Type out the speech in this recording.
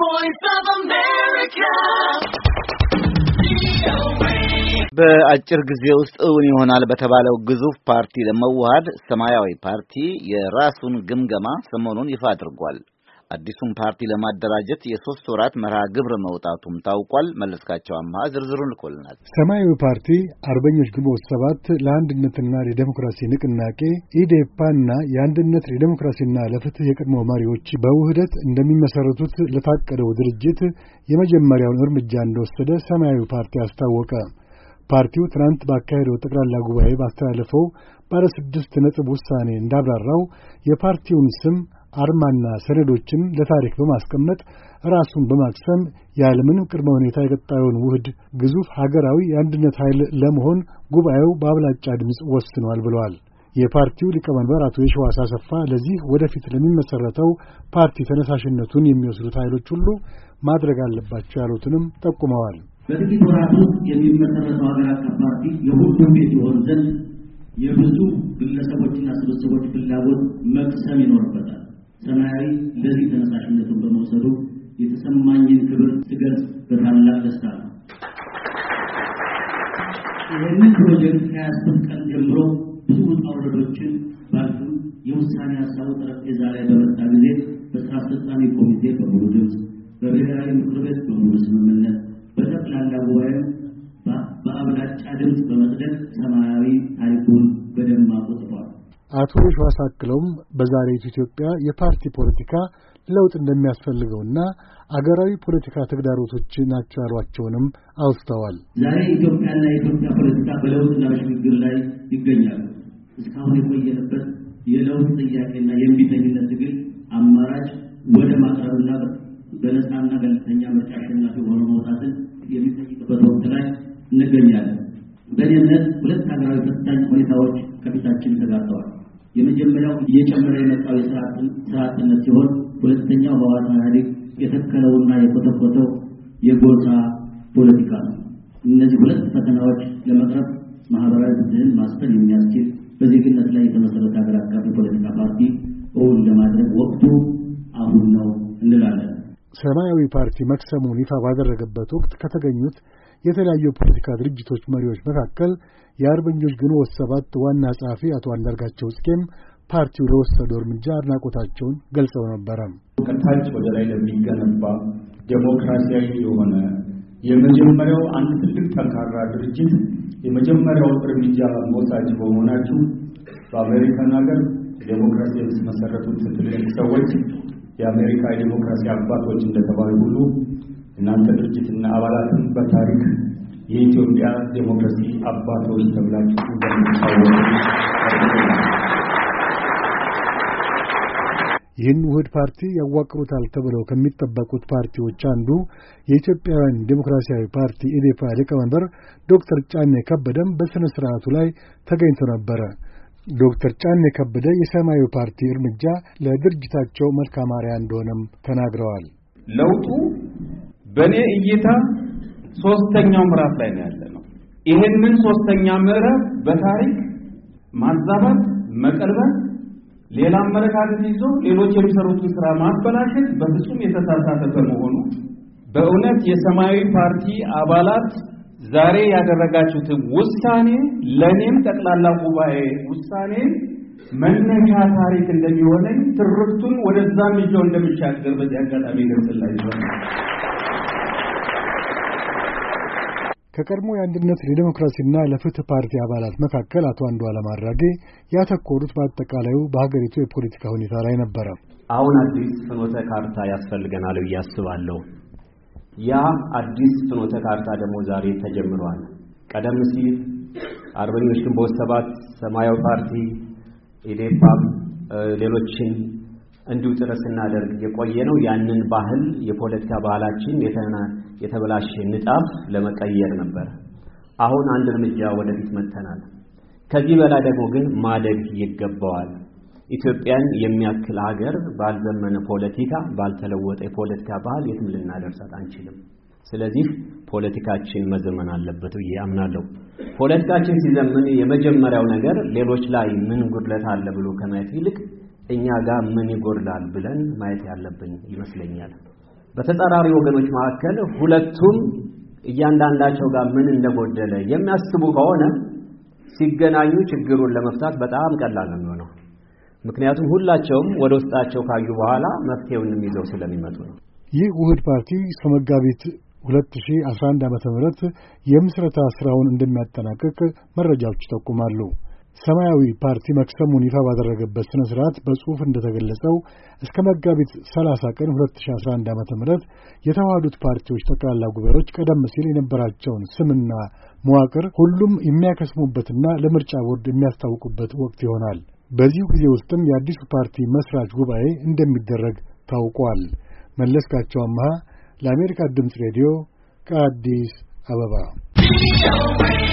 voice of America. በአጭር ጊዜ ውስጥ እውን ይሆናል በተባለው ግዙፍ ፓርቲ ለመዋሃድ ሰማያዊ ፓርቲ የራሱን ግምገማ ሰሞኑን ይፋ አድርጓል። አዲሱን ፓርቲ ለማደራጀት የ3 ወራት መርሃ ግብር መውጣቱም ታውቋል። መለስካቸው አማሃ ዝርዝሩን ልኮልናል። ሰማያዊ ፓርቲ አርበኞች ግንቦት 7 ለአንድነትና ለዲሞክራሲ ንቅናቄ ኢዴፓና የአንድነት ለዲሞክራሲና ለፍትህ የቀድሞ መሪዎች በውህደት እንደሚመሰረቱት ለታቀደው ድርጅት የመጀመሪያውን እርምጃ እንደወሰደ ሰማያዊ ፓርቲ አስታወቀ። ፓርቲው ትናንት ባካሄደው ጠቅላላ ጉባኤ ባስተላለፈው ባለ 6 ነጥብ ውሳኔ እንዳብራራው የፓርቲውን ስም አርማና ሰነዶችን ለታሪክ በማስቀመጥ ራሱን በማክሰም ያለምንም ቅድመ ሁኔታ የቀጣዩን ውህድ ግዙፍ ሀገራዊ የአንድነት ኃይል ለመሆን ጉባኤው በአብላጫ ድምፅ ወስኗል ብለዋል። የፓርቲው ሊቀመንበር አቶ የሺዋስ አሰፋ ለዚህ ወደፊት ለሚመሰረተው ፓርቲ ተነሳሽነቱን የሚወስዱት ኃይሎች ሁሉ ማድረግ አለባቸው ያሉትንም ጠቁመዋል። በጥቂት ወራት ውስጥ የሚመሰረተው ሀገር አቀፍ ፓርቲ የሁሉም ቤት ይሆን ዘንድ የብዙ ግለሰቦችና ስብስቦች ፍላጎት መቅሰም ይኖርበታል። ሰማያዊ ለዚህ ተነሳሽነቱን በመውሰዱ የተሰማኝን ክብር ስገልጽ በታላቅ ደስታ ነው። ይህንን ፕሮጀክት ከያዝኩት ቀን ጀምሮ ብዙ ውጣ ውረዶችን ባልፍም የውሳኔ ሀሳቡ ጠረጴዛ ላይ በመጣ ጊዜ በስራ አስፈጻሚ ኮሚቴ በሙሉ ድምፅ፣ በብሔራዊ ምክር ቤት በሙሉ ስምምነት፣ በጠቅላላ ጉባኤ በአብላጫ ድምፅ በመጽደቅ ሰማያዊ ታሪኩን በደማቁ ጽፏል። አቶ የሺዋስ አክለውም በዛሬቱ ኢትዮጵያ የፓርቲ ፖለቲካ ለውጥ እንደሚያስፈልገውና አገራዊ ፖለቲካ ተግዳሮቶች ናቸው ያሏቸውንም አውስተዋል። ዛሬ ኢትዮጵያና የኢትዮጵያ ፖለቲካ በለውጥና በሽግግር ላይ ይገኛሉ። እስካሁን የቆየንበት የለውጥ ጥያቄና የእምቢተኝነት ትግል አማራጭ ወደ ማቅረብና በነፃና ገለልተኛ ምርጫ አሸናፊ ሆኖ መውጣትን የሚጠይቅበት ወቅት ላይ እንገኛለን። በእኔ እምነት 2 ሀገራዊ ፈታኝ ሁኔታዎች ከፊታችን ተጋርጠዋል። የመጀመሪያው እየጨመረ የመጣው የሥራ አጥነት ሲሆን፣ ሁለተኛው በዋና ኢህአዴግ የተከለውና የኮተኮተው የጎሳ ፖለቲካ ነው። እነዚህ 2 ፈተናዎች ለመቅረፍ ማህበራዊ ፍትህን ማስፈን የሚያስችል በዜግነት ላይ የተመሰረተ ሀገር አቀፍ የፖለቲካ ፓርቲ እውን ለማድረግ ወቅቱ አሁን ነው እንላለን። ሰማያዊ ፓርቲ መክሰሙን ይፋ ባደረገበት ወቅት ከተገኙት የተለያዩ የፖለቲካ ድርጅቶች መሪዎች መካከል የአርበኞች ግንቦት 7 ዋና ጸሐፊ አቶ አንዳርጋቸው ጽጌም ፓርቲው ለወሰደው እርምጃ አድናቆታቸውን ገልጸው ነበረ። ከታች ወደ ላይ ለሚገነባ ዴሞክራሲያዊ የሆነ የመጀመሪያው አንድ ትልቅ ጠንካራ ድርጅት የመጀመሪያው እርምጃ መውሰድ በመሆናችሁ በአሜሪካን ሀገር ዴሞክራሲ የተመሰረቱት ትልልቅ ሰዎች የአሜሪካ ዴሞክራሲ አባቶች እንደተባሉ ሁሉ እናንተ ድርጅትና አባላትን በታሪክ የኢትዮጵያ ዴሞክራሲ አባቶች ተብላችሁ እንደምትታወቁ ይህን ውህድ ፓርቲ ያዋቅሩታል ተብለው ከሚጠበቁት ፓርቲዎች አንዱ የኢትዮጵያውያን ዴሞክራሲያዊ ፓርቲ ኢዴፓ ሊቀመንበር ዶክተር ጫኔ ከበደም በሥነ ሥርዓቱ ላይ ተገኝቶ ነበረ። ዶክተር ጫኔ ከበደ የሰማያዊ ፓርቲ እርምጃ ለድርጅታቸው መልካም አርአያ እንደሆነም ተናግረዋል። ለውጡ በእኔ እይታ 3ኛው ምዕራፍ ላይ ነው ያለነው። ይሄንን 3ኛ ምዕራፍ በታሪክ ማዛባት፣ መቀልበስ፣ ሌላ አመለካከት ይዞ ሌሎች የሚሰሩትን ስራ ማበላሸት በፍጹም የተሳሳተ በመሆኑ በእውነት የሰማያዊ ፓርቲ አባላት ዛሬ ያደረጋችሁትን ውሳኔ ለኔም ጠቅላላ ጉባኤ ውሳኔ መነሻ ታሪክ እንደሚሆነኝ ትርክቱን ወደዛም ይዞ እንደሚሻገር በዚህ አጋጣሚ ገልጽላችሁ። ከቀድሞ የአንድነት ለዲሞክራሲና ለፍትህ ፓርቲ አባላት መካከል አቶ አንዱዓለም አራጌ ያተኮሩት በአጠቃላዩ በሀገሪቱ የፖለቲካ ሁኔታ ላይ ነበረ። አሁን አዲስ ፍኖተ ካርታ ያስፈልገናል ብዬ አስባለሁ። ያ አዲስ ፍኖተ ካርታ ደግሞ ዛሬ ተጀምሯል። ቀደም ሲል አርበኞች ግንቦት 7፣ ሰማያዊ ፓርቲ፣ ኢዴፓ ሌሎችን እንዲሁ ጥረት ስናደርግ የቆየ ነው። ያንን ባህል የፖለቲካ ባህላችን የተበላሸ ንጣፍ ለመቀየር ነበር። አሁን አንድ እርምጃ ወደፊት መተናል። ከዚህ በላይ ደግሞ ግን ማደግ ይገባዋል። ኢትዮጵያን የሚያክል ሀገር ባልዘመነ ፖለቲካ፣ ባልተለወጠ የፖለቲካ ባህል የትም ልናደርሳት አንችልም። ስለዚህ ፖለቲካችን መዘመን አለበት ብዬ አምናለሁ። ፖለቲካችን ሲዘመን የመጀመሪያው ነገር ሌሎች ላይ ምን ጉድለት አለ ብሎ ከማየት ይልቅ እኛ ጋር ምን ይጎድላል ብለን ማየት ያለብን ይመስለኛል። በተጻራሪ ወገኖች መካከል ሁለቱም እያንዳንዳቸው ጋር ምን እንደጎደለ የሚያስቡ ከሆነ ሲገናኙ ችግሩን ለመፍታት በጣም ቀላል ነው የሚሆነው። ምክንያቱም ሁላቸውም ወደ ውስጣቸው ካዩ በኋላ መፍትሄውን ይዘው ስለሚመጡ ነው። ይህ ውህድ ፓርቲ ከመጋቢት 2011 ዓ.ም የምስረታ ስራውን እንደሚያጠናቅቅ መረጃዎች ይጠቁማሉ። ሰማያዊ ፓርቲ መክሰሙን ይፋ ባደረገበት ስነ ስርዓት በጽሑፍ እንደተገለጸው እስከ መጋቢት 30 ቀን 2011 ዓ.ም የተዋሃዱት ፓርቲዎች ጠቅላላ ጉባኤዎች ቀደም ሲል የነበራቸውን ስምና መዋቅር ሁሉም የሚያከስሙበትና ለምርጫ ቦርድ የሚያስታውቁበት ወቅት ይሆናል። በዚሁ ጊዜ ውስጥም የአዲሱ ፓርቲ መስራች ጉባኤ እንደሚደረግ ታውቋል። መለስካቸው አምሃ ለአሜሪካ ድምፅ ሬዲዮ ከአዲስ አበባ